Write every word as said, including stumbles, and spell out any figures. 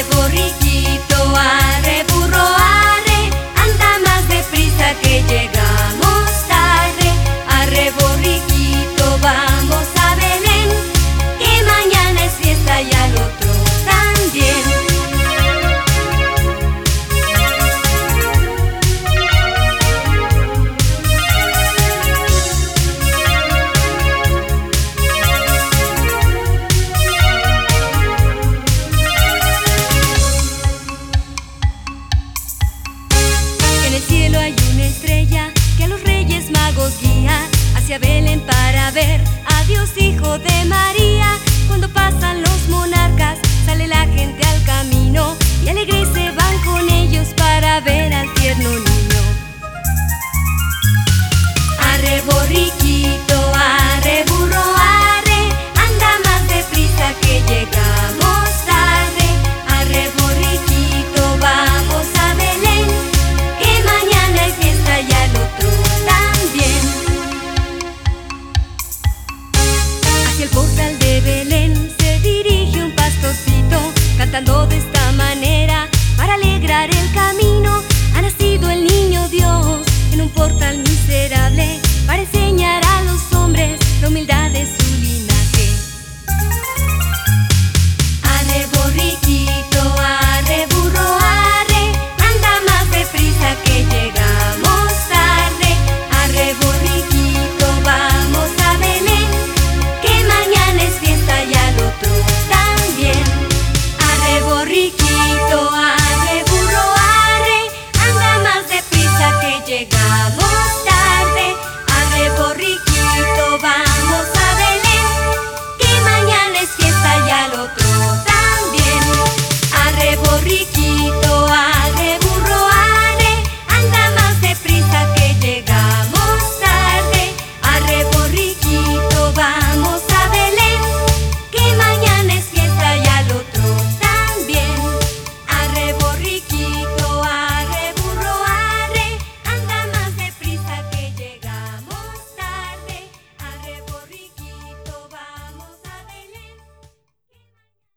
borriquito, arre, burro, arre, anda más deprisa que llegamos tarde. Arre, borriquito, vamos a Belén, que mañana es fiesta y al otro también. En el cielo hay una estrella que a los Reyes Magos guía hacia Belén para ver a Dios Hijo de María. Cuando pasan los monarcas, sale la gente al camino y alegres se van con ellos para ver al tierno niño. Arre, borriquito, arre, burro, arre, anda más deprisa que llegamos tarde. Arre, borriquito, vamos a Belén, que mañana es fiesta y al otro también. Hacia el portal de Belén se dirige un pastorcito, cantando desde